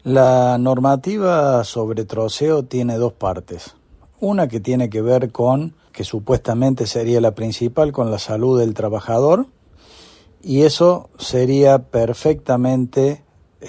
La normativa sobre troceo tiene dos partes. Una que tiene que ver con, que supuestamente sería la principal, con la salud del trabajador, y eso sería perfectamente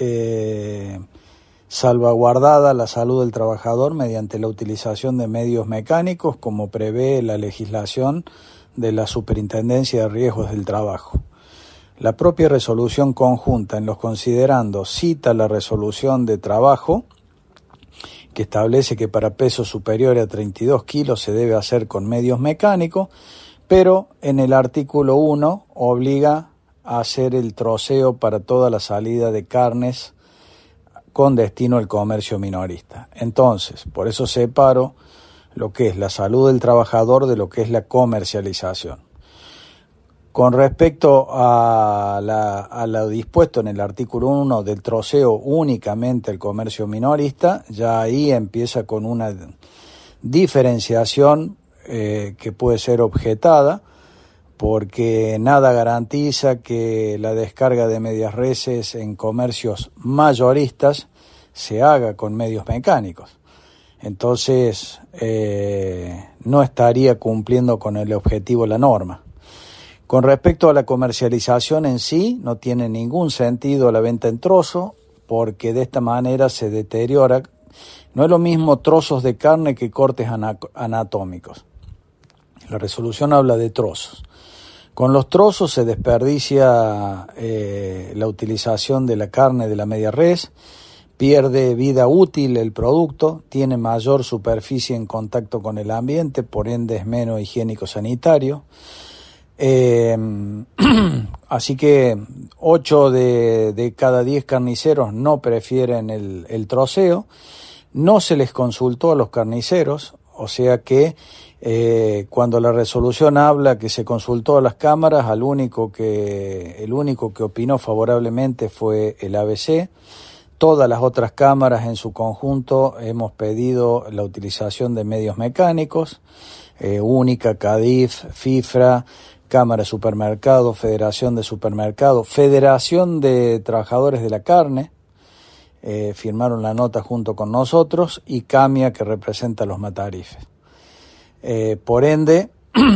salvaguardada la salud del trabajador mediante la utilización de medios mecánicos, como prevé la legislación de la Superintendencia de Riesgos del Trabajo. La propia resolución conjunta en los considerandos cita la resolución de trabajo que establece que para pesos superiores a 32 kilos se debe hacer con medios mecánicos, pero en el artículo 1 obliga a hacer el troceo para toda la salida de carnes con destino al comercio minorista. Entonces, por eso separo lo que es la salud del trabajador de lo que es la comercialización. Con respecto a lo dispuesto en el artículo 1 del troceo únicamente al comercio minorista, ya ahí empieza con una diferenciación que puede ser objetada, porque nada garantiza que la descarga de medias reses en comercios mayoristas se haga con medios mecánicos. Entonces, no estaría cumpliendo con el objetivo de la norma. Con respecto a la comercialización en sí, no tiene ningún sentido la venta en trozo, porque de esta manera se deteriora. No es lo mismo trozos de carne que cortes anatómicos. La resolución habla de trozos. Con los trozos se desperdicia la utilización de la carne de la media res, pierde vida útil el producto, tiene mayor superficie en contacto con el ambiente, por ende es menos higiénico-sanitario. Así que 8 de cada 10 carniceros no prefieren el troceo. No se les consultó a los carniceros, o sea que cuando la resolución habla que se consultó a las cámaras, el único que opinó favorablemente fue el ABC. Todas las otras cámaras en su conjunto hemos pedido la utilización de medios mecánicos, Única, CADIF, FIFRA, Cámara de Supermercados, Federación de Supermercados, Federación de Trabajadores de la Carne, firmaron la nota junto con nosotros, y CAMIA, que representa a los matarifes. Por ende,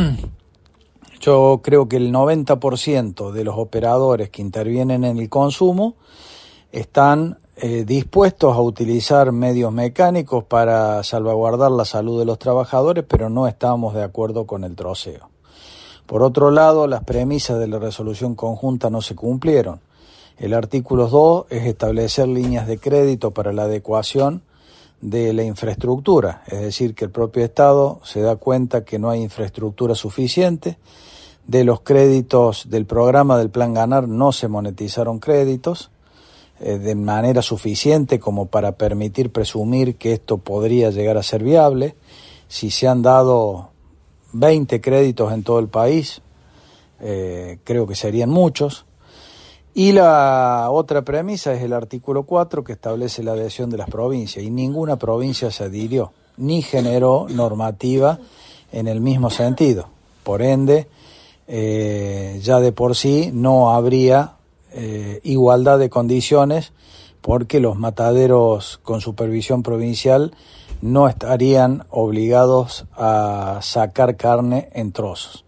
yo creo que el 90% de los operadores que intervienen en el consumo están dispuestos a utilizar medios mecánicos para salvaguardar la salud de los trabajadores, pero no estamos de acuerdo con el troceo. Por otro lado, las premisas de la resolución conjunta no se cumplieron. El artículo 2 es establecer líneas de crédito para la adecuación de la infraestructura, es decir, que el propio Estado se da cuenta que no hay infraestructura suficiente. De los créditos del programa del Plan Ganar no se monetizaron créditos de manera suficiente como para permitir presumir que esto podría llegar a ser viable. Si se han dado 20 créditos en todo el país, creo que serían muchos. Y la otra premisa es el artículo 4, que establece la adhesión de las provincias, y ninguna provincia se adhirió, ni generó normativa en el mismo sentido. Por ende, ya de por sí no habría igualdad de condiciones, porque los mataderos con supervisión provincial no estarían obligados a sacar carne en trozos.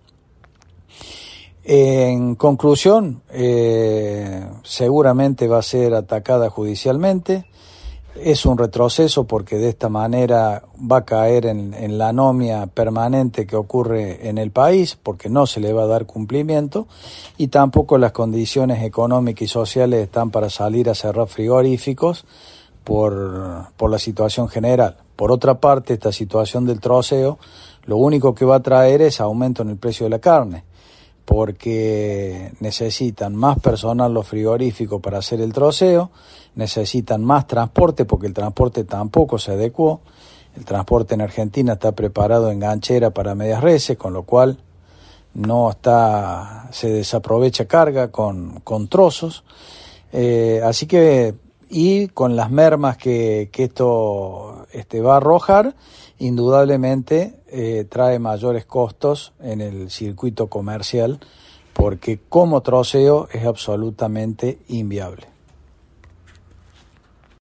En conclusión, seguramente va a ser atacada judicialmente. Es un retroceso porque de esta manera va a caer en la anomia permanente que ocurre en el país, porque no se le va a dar cumplimiento, y tampoco las condiciones económicas y sociales están para salir a cerrar frigoríficos por la situación general. Por otra parte, esta situación del troceo lo único que va a traer es aumento en el precio de la carne, porque necesitan más personal los frigoríficos para hacer el troceo, necesitan más transporte porque el transporte tampoco se adecuó. El transporte en Argentina está preparado en ganchera para medias reses, con lo cual se desaprovecha carga con trozos. Así que, y con las mermas que esto va a arrojar, indudablemente trae mayores costos en el circuito comercial, porque como troceo es absolutamente inviable.